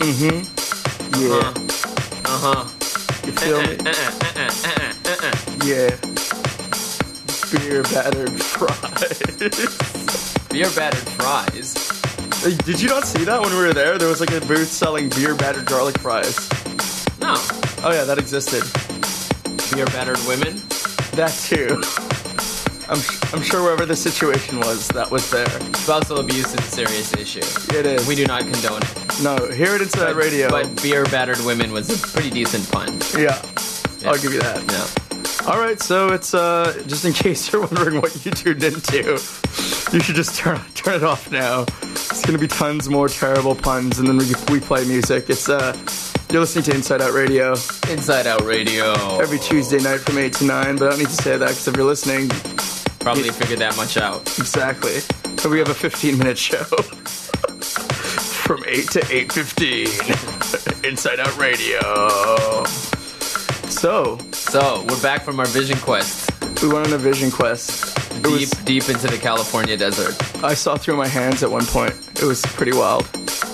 Yeah. You feel me? Yeah. Beer battered fries. Beer battered fries. Hey, did you not see that when we were there? There was like a booth selling beer battered garlic fries. No. Oh yeah, that existed. Beer battered women. That too. I'm sure wherever the situation was, that was there. Spousal abuse is a serious issue. It is. We do not condone it. No, hear it inside radio. But beer battered women was a pretty decent pun. Yeah. I'll give you that. Yeah. All right, so it's just in case you're wondering what you tuned into, you should just turn it off now. It's gonna be tons more terrible puns, and then we play music. It's you're listening to Inside Out Radio. Inside Out Radio. Every Tuesday night from 8 to 9, but I don't need to say that because if you're listening, probably figured that much out. Exactly. So we have a 15-minute show from 8 to 8:15. Inside Out Radio. So we're back from our vision quest. We went on a vision quest. Deep into the California desert. I saw through my hands at one point. It was pretty wild.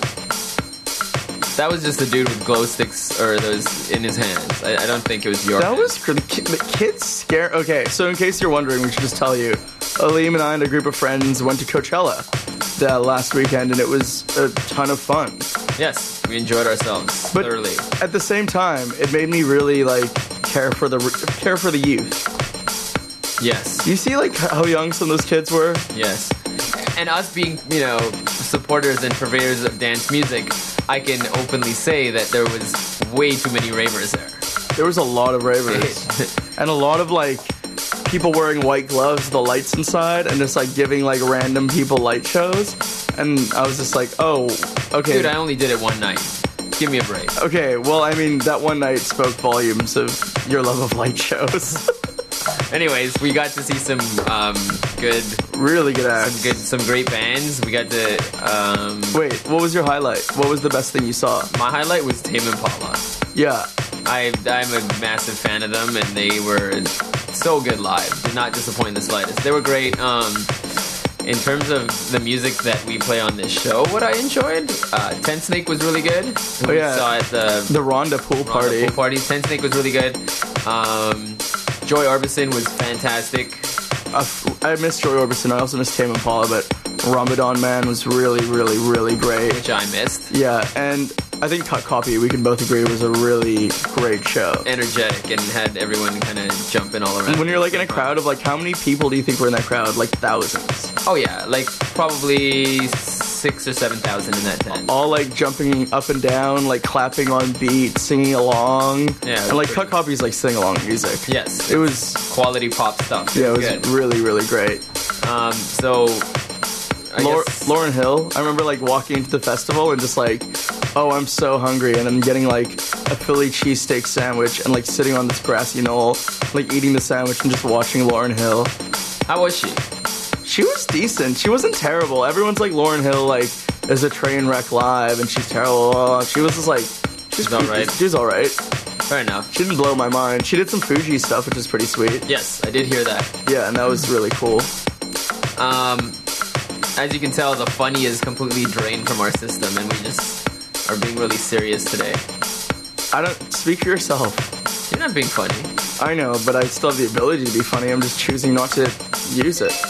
That was just a dude with glow sticks or those in his hands. I don't think it was your That hand. was for the kids scare. Okay, so in case you're wondering, we should just tell you. Aleem and I and a group of friends went to Coachella last weekend, and it was a ton of fun. Yes, we enjoyed ourselves But thoroughly. at the same time, it made me really care for the youth. Yes. You see how young some of those kids were? Yes. And us being, supporters and purveyors of dance music, I can openly say that there was way too many ravers there. There was a lot of ravers. And a lot of people wearing white gloves with the lights inside and just giving random people light shows. And I was just oh, okay. Dude, I only did it one night. Give me a break. Okay, well, I mean, that one night spoke volumes of your love of light shows. Anyways, we got to see some really good acts. Some great bands. We got to Wait, what was your highlight? What was the best thing you saw? My highlight was Tame Impala. Yeah. I'm a massive fan of them, and they were so good live. Did not disappoint in the slightest. They were great. In terms of the music that we play on this show, what I enjoyed, Tent Snake was really good. Oh yeah. We saw at the Rhonda pool party. Tent Snake was really good. Joy Orbison was fantastic. I miss Joy Orbison. I also miss Tame Impala, but Ramadan Man was really, really, really great. Which I missed. Yeah, and I think Cut Copy, we can both agree, was a really great show. Energetic and had everyone kind of jumping all around. And when you're in a crowd of how many people do you think were in that crowd? Thousands. Oh yeah, probably 6,000 or 7,000 in that tent. All jumping up and down, clapping on beat, singing along. Yeah. And Cut Copy's sing along music. Yes. It was quality pop stuff. Yeah, it was good. really, really great. Lauryn Hill, I remember walking into the festival and just oh, I'm so hungry, and I'm getting a Philly cheesesteak sandwich and sitting on this grassy knoll, eating the sandwich and just watching Lauryn Hill. How was she? She was decent. She wasn't terrible. Everyone's Lauryn Hill is a train wreck live and she's terrible. She was just she's alright. She was alright. Fair enough. She didn't blow my mind. She did some Fuji stuff, which is pretty sweet. Yes, I did hear that. Yeah, and that was really cool. As you can tell, the funny is completely drained from our system, and we just are being really serious today. I don't... Speak for yourself. You're not being funny. I know, but I still have the ability to be funny. I'm just choosing not to use it.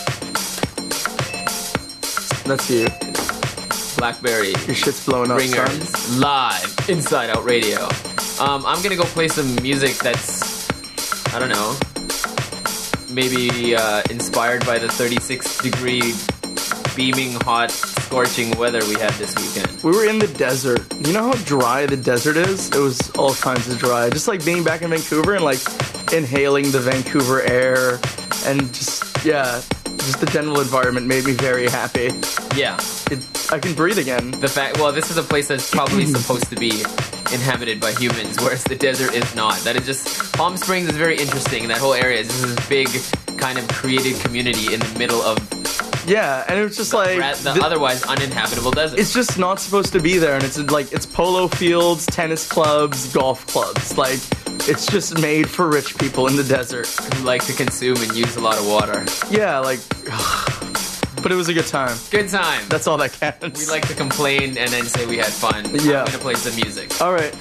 That's you. Blackberry. Your shit's blowing up, Ringers, son. Live, Inside Out Radio. I'm gonna go play some music that's, I don't know, maybe inspired by the 36-degree beaming hot scorching weather we had this weekend. We were in the desert. You know how dry the desert is? It was all kinds of dry. Just being back in Vancouver and inhaling the Vancouver air and just the general environment made me very happy. Yeah. I can breathe again. This is a place that's probably supposed to be inhabited by humans, whereas the desert is not. That is just... Palm Springs is very interesting. That whole area is just this big kind of created community in the middle of... Yeah, and it was just the otherwise uninhabitable desert. It's just not supposed to be there, and it's polo fields, tennis clubs, golf clubs. It's just made for rich people in the desert who like to consume and use a lot of water. Yeah, But it was a good time. Good time. That's all that counts. We like to complain and then say we had fun. Yeah. I'm gonna play some music. All right.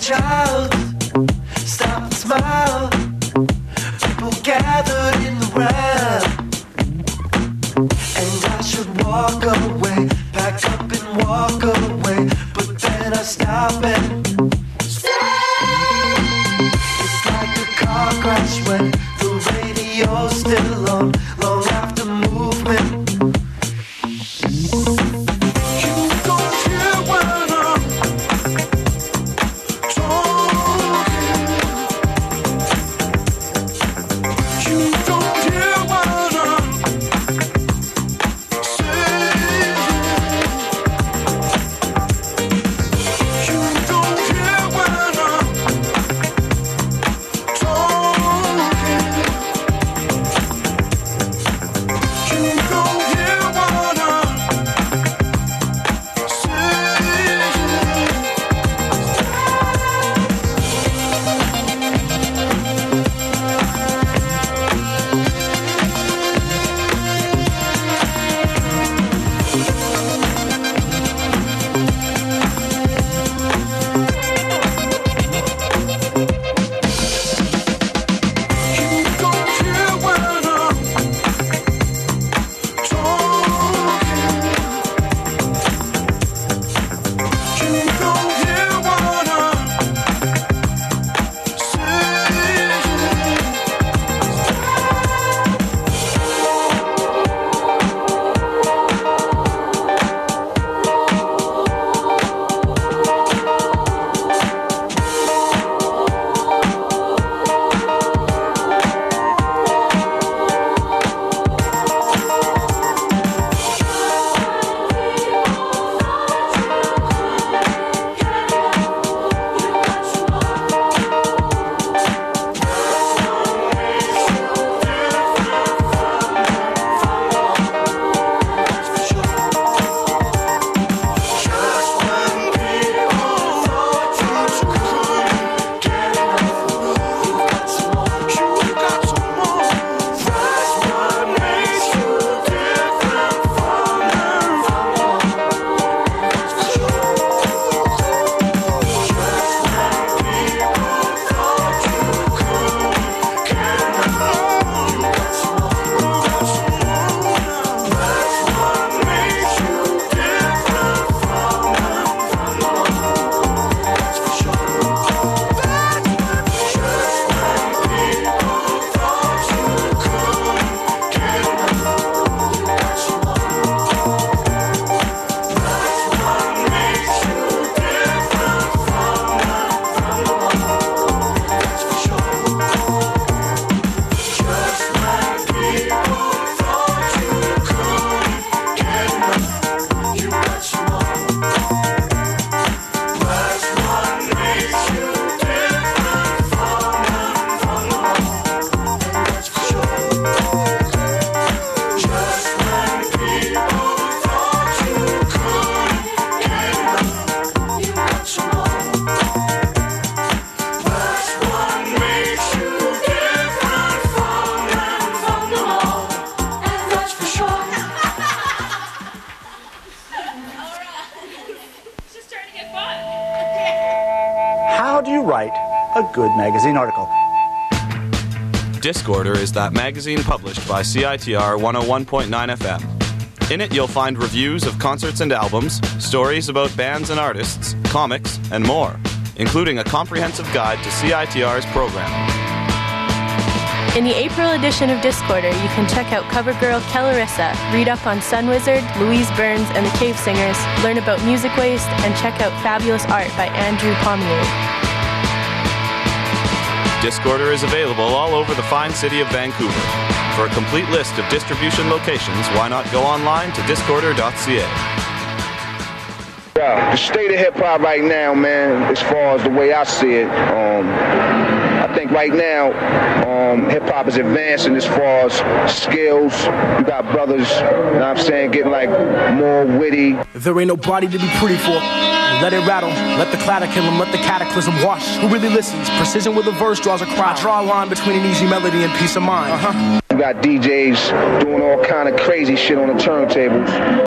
child. Stop and smile. People gathered in the round. And I should walk away, pack up and walk away, but then I stop and stay. It's like a car crash when the radio's still on, long after movement. How do you write a good magazine article? Discorder is that magazine published by CITR 101.9 FM. In it, you'll find reviews of concerts and albums, stories about bands and artists, comics, and more, including a comprehensive guide to CITR's programming. In the April edition of Discorder, you can check out cover girl Kellarissa, read up on Sun Wizard, Louise Burns, and the Cave Singers, learn about music waste, and check out fabulous art by Andrew Pommier. Discorder is available all over the fine city of Vancouver. For a complete list of distribution locations, why not go online to discorder.ca. The state of hip-hop right now, man, as far as the way I see it, I think right now, hip-hop is advancing as far as skills. You got brothers, you know what I'm saying, getting like more witty. There ain't nobody to be pretty for. Let it rattle, let the clatter kill him, let the cataclysm wash. Who really listens? Precision with a verse draws a crowd. I draw a line between an easy melody and peace of mind. You got DJs doing all kind of crazy shit on the turntables.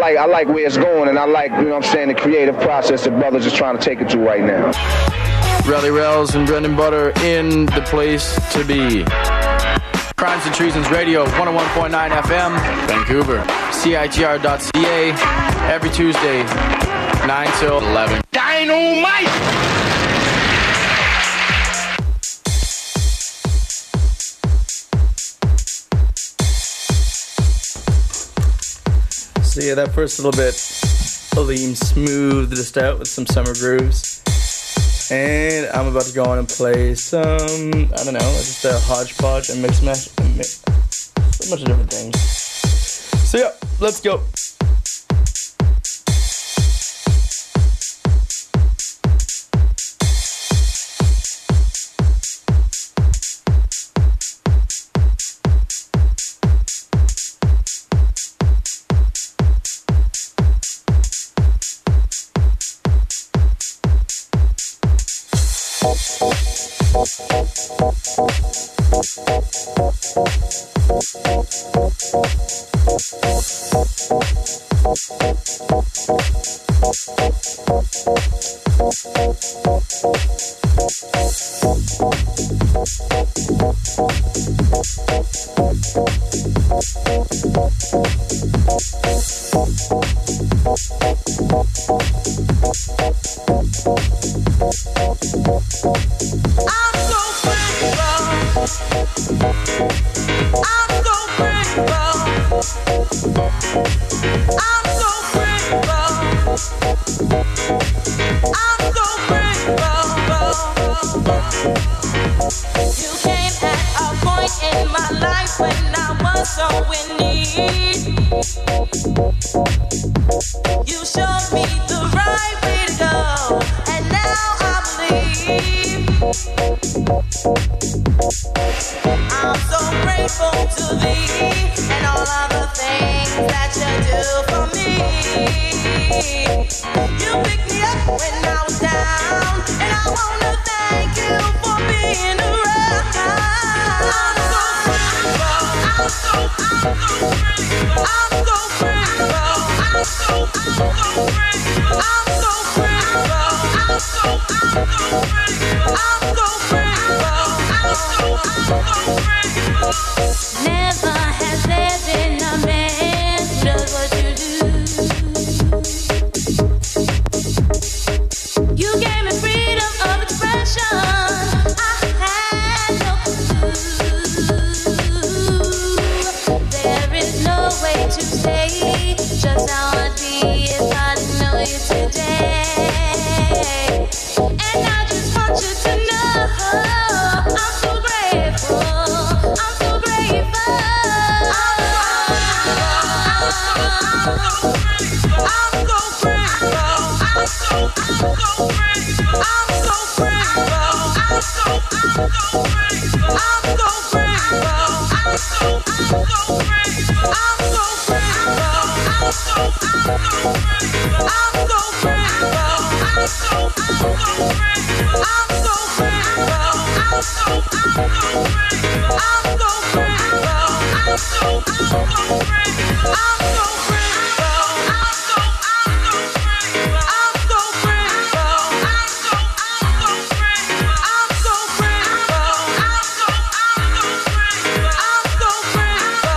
like where it's going, and I like, you know what I'm saying, the creative process that brothers is trying to take it to right now. Rally Rails and Brendan Butter in the place to be. Crimes and Treasons Radio, 101.9 FM, Vancouver. CITR.ca, every Tuesday, 9 till 11. Dynamite! So yeah, that first little bit, Aleem smoothed us out with some summer grooves. And I'm about to go on and play some, I don't know, just a hodgepodge and mix mash, a bunch of different things. So yeah, let's go.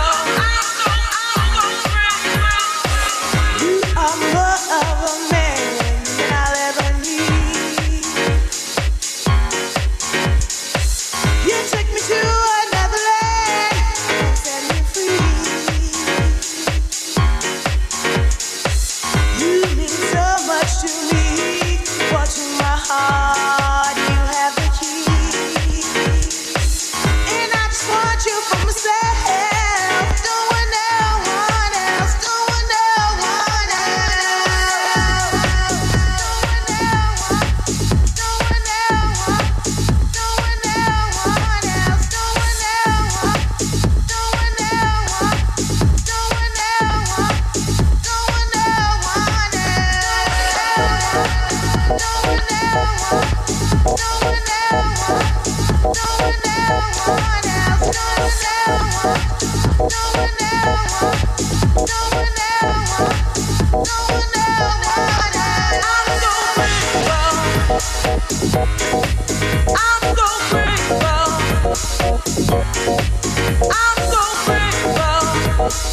You are more of a man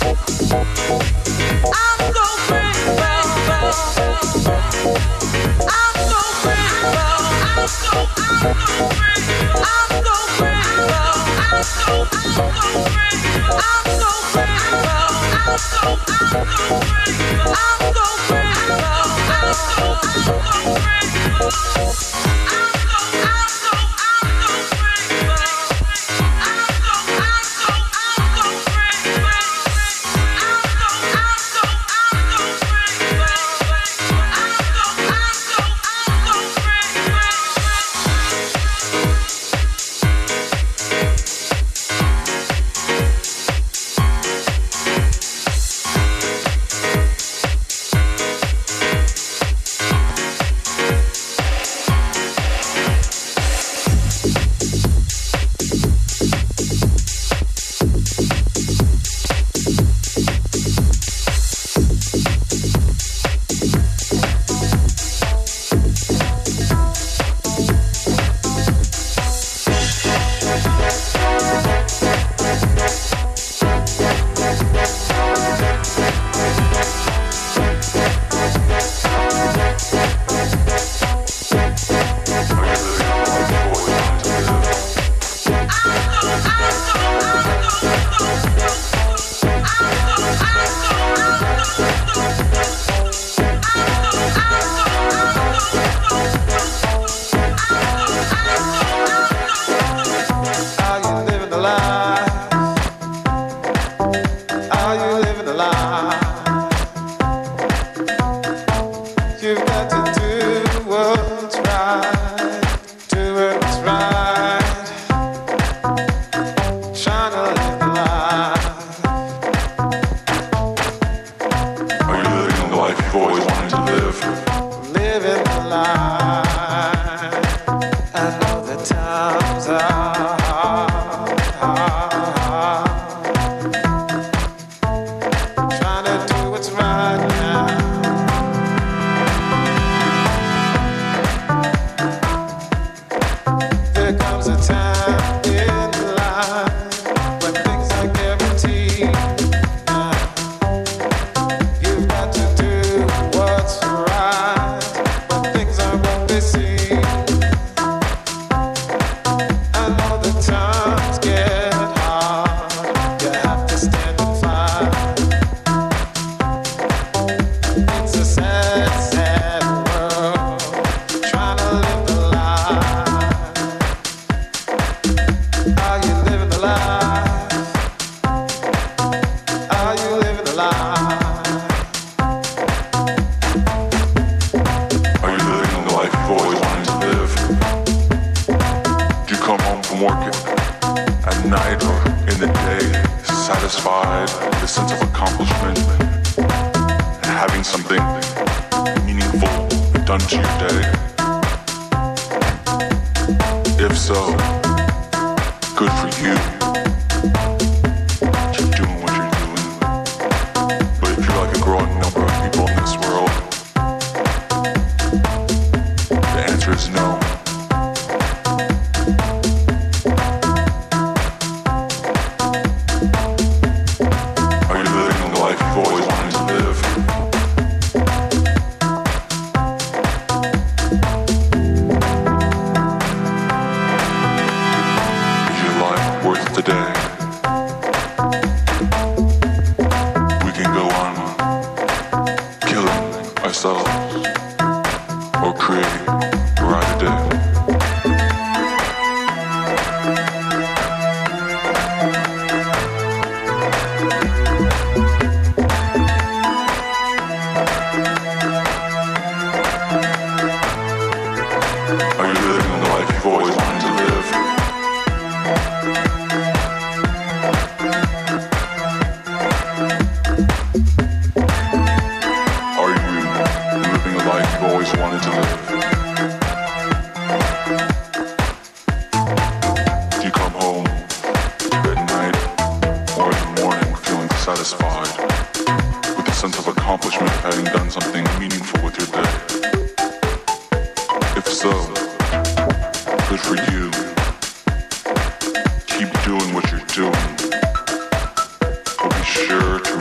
Keep doing what you're doing, but be sure to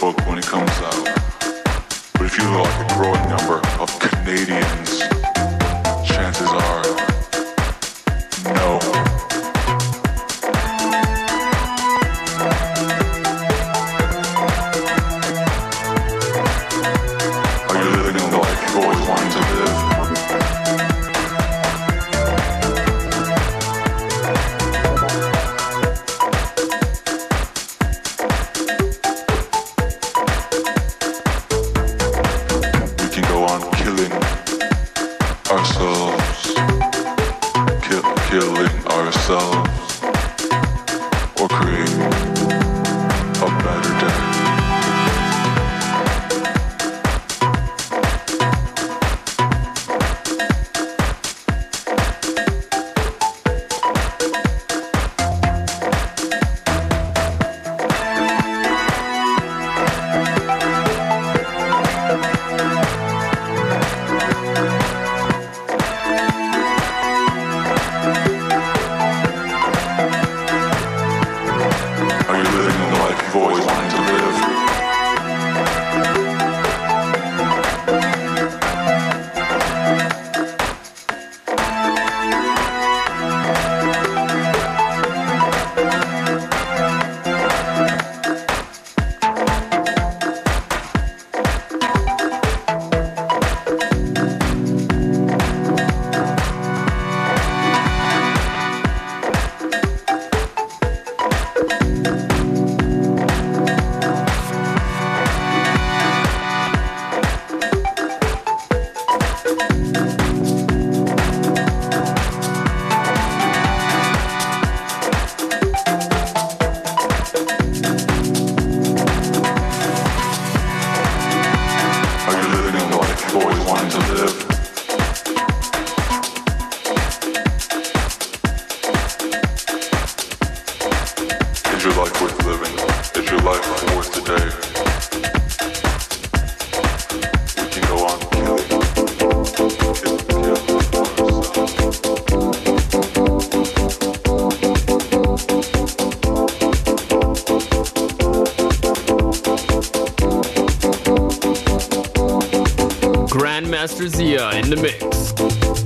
book when it comes out. But if you look like a growing number of Canadians, chances are, no. Are you living in the life you've always wanted to live? Killing ourselves, or create a better day. Grandmaster Zia in the mix.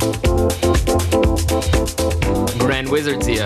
Grand Wizard Zia.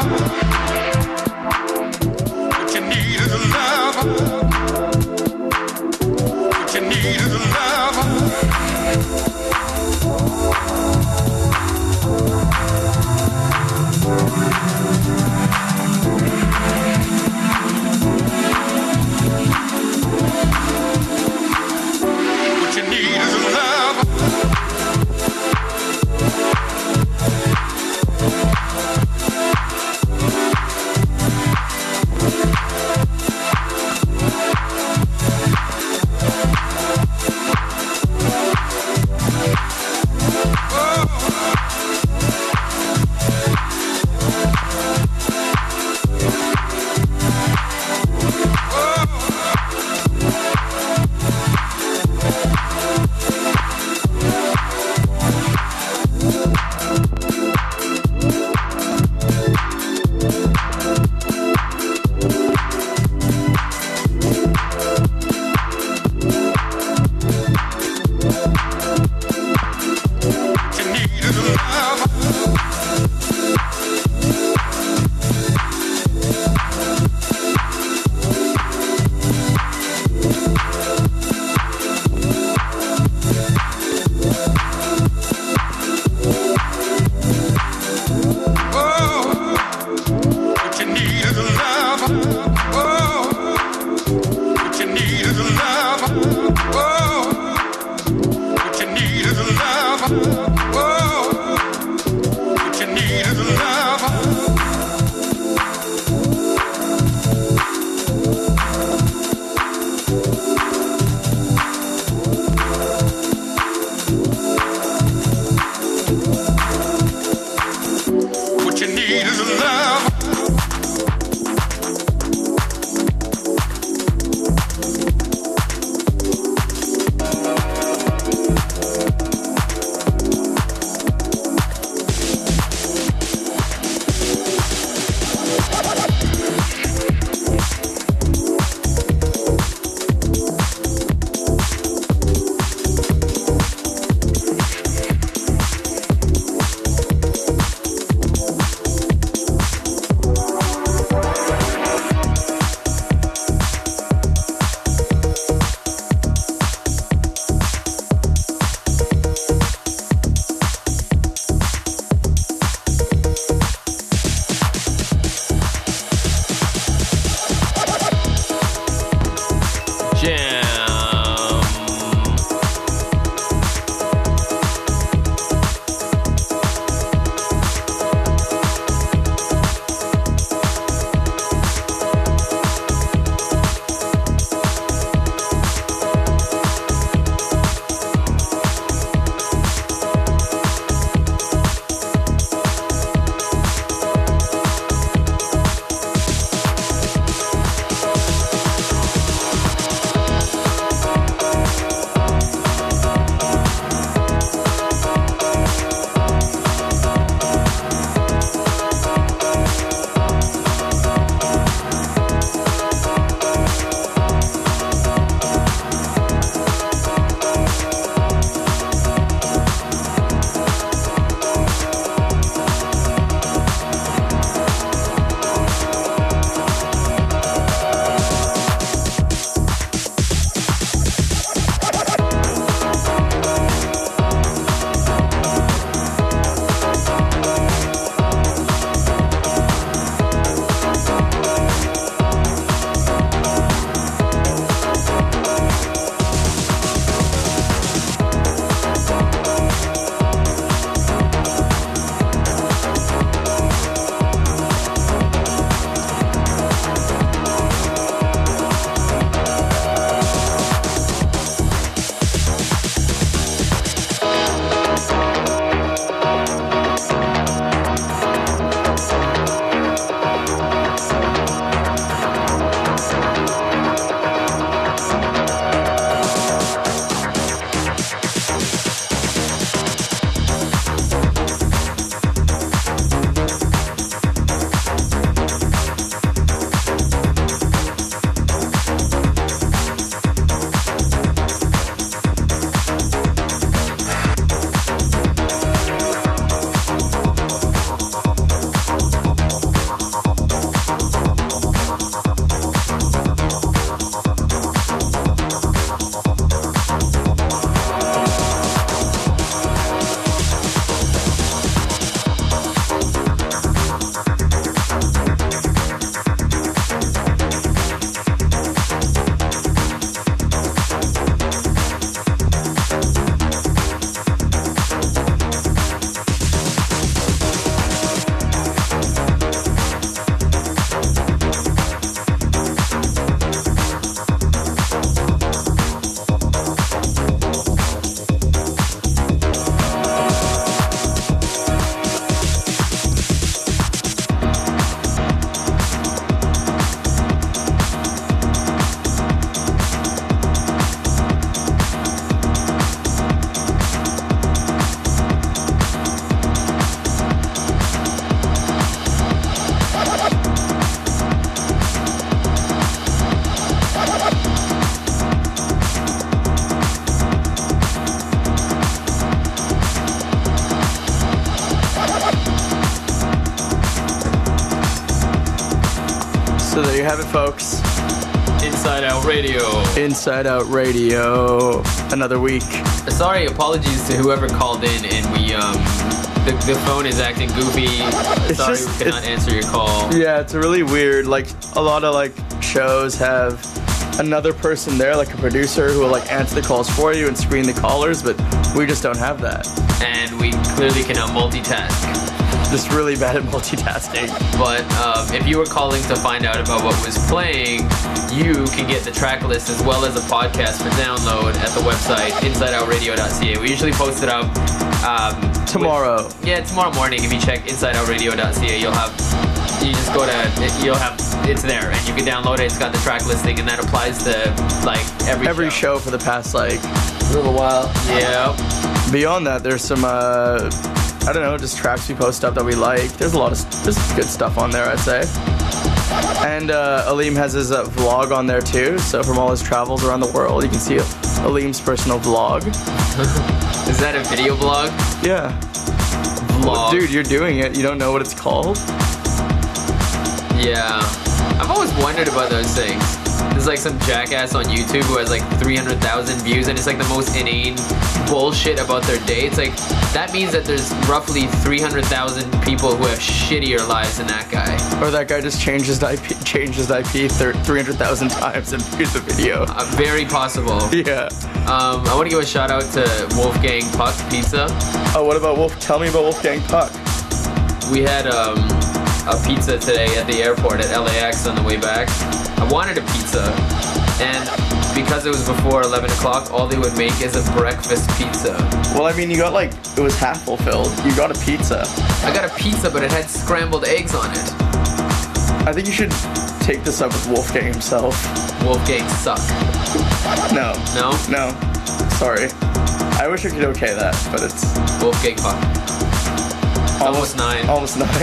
What you need is a lover. What you need is a lover. What you need is a lover. So there you have it, folks. Inside Out Radio. Inside Out Radio. Another week. Sorry, apologies to whoever called in, and we the phone is acting goofy. Sorry, we cannot answer your call. Yeah, it's really weird. Like a lot of like shows have another person there, like a producer, who will like answer the calls for you and screen the callers, but we just don't have that. And we clearly cannot multitask. Just really bad at multitasking. But if you were calling to find out about what was playing, you can get the track list as well as a podcast for download at the website insideoutradio.ca. We usually post it up tomorrow. Tomorrow morning. If you check insideoutradio.ca, it's there, and you can download it. It's got the track listing, and that applies to like every show for the past like little while. Yeah. Beyond that, there's some I don't know, just tracks we post up that we like. There's good stuff on there, I'd say. And Aleem has his vlog on there too. So from all his travels around the world, you can see Aleem's personal vlog. Is that a video vlog? Yeah. Vlog. Dude, you're doing it. You don't know what it's called? Yeah. I've always wondered about those things. There's like some jackass on YouTube who has like 300,000 views, and it's like the most inane bullshit about their day. It's like, that means that there's roughly 300,000 people who have shittier lives than that guy. Or that guy just changed his IP 300,000 times and here's the video. Very possible. Yeah. I want to give a shout out to Wolfgang Puck Pizza. Oh, what about Tell me about Wolfgang Puck. We had a pizza today at the airport at LAX on the way back. I wanted a pizza, and because it was before 11 o'clock, all they would make is a breakfast pizza. Well, I mean, you got like, it was half fulfilled. You got a pizza. I got a pizza, but it had scrambled eggs on it. I think you should take this up with Wolfgang himself. Wolfgang suck. No. No? No. Sorry. I wish I could okay that, but it's... Wolfgang Puck. Almost 9. Almost 9.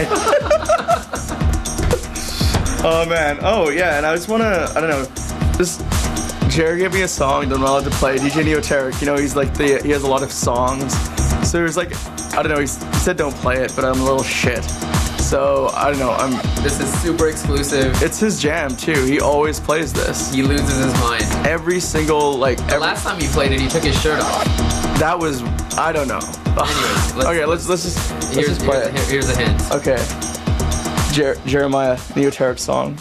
Oh, man. Oh, yeah, and I just want to, I don't know, just... Jared gave me a song that I'm not allowed to play. DJ Neoteric, you know, he's like he has a lot of songs. So there's like, I don't know, he said don't play it, but I'm a little shit. So, I don't know, This is super exclusive. It's his jam, too. He always plays this. He loses his mind. Every single, like... The last time he played it, he took his shirt off. That was, I don't know. Anyways, let's just play it. Here's a hint. Okay. Jeremiah, Neoteric song.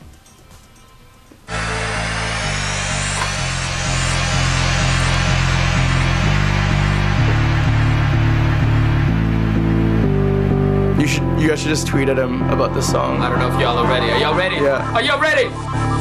You guys should just tweet at him about this song. I don't know if y'all are ready. Are y'all ready? Yeah. Are y'all ready?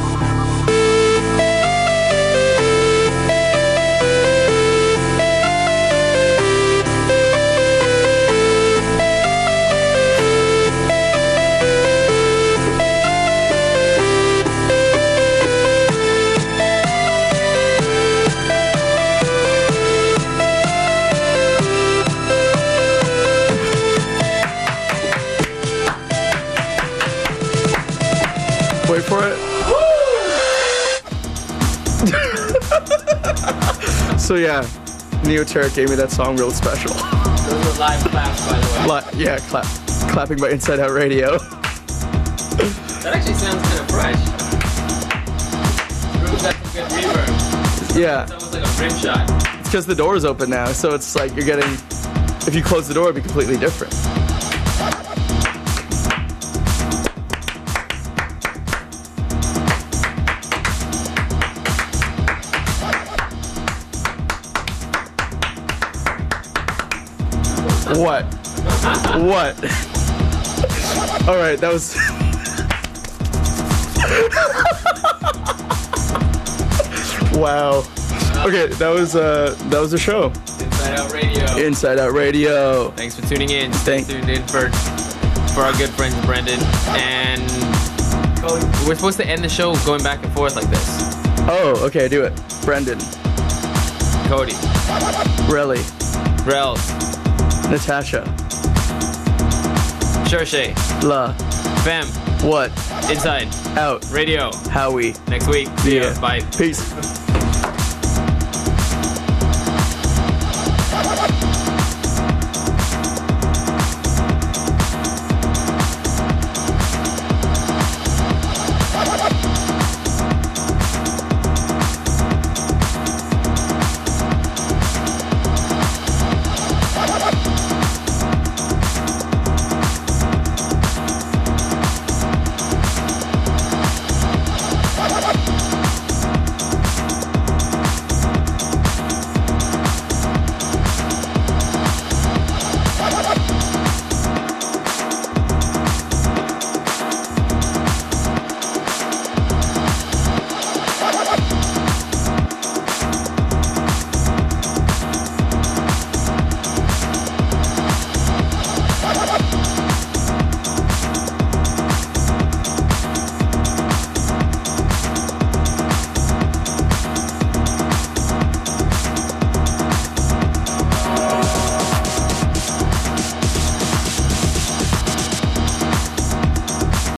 Wait for it. So yeah, Neoteric gave me that song real special. Those were live claps, by the way. Yeah, clapping by Inside Out Radio. That actually sounds kind of fresh. Room's got some good reverb. Yeah. It's almost like a rim shot. It's because the door is open now, so it's like you're getting... If you close the door, it'd be completely different. What? What? Alright, that was... Wow. Okay, that was the show. Inside Out Radio. Inside Out Radio. Thanks for tuning in. Stay tuned in for our good friend Brendan. And we're supposed to end the show going back and forth like this. Oh, okay, do it. Brendan. Cody. Relly. Rels. Natasha. Shershay. La. Fem. What? Inside Out Radio. Howie. Next week. See ya. Bye. Peace.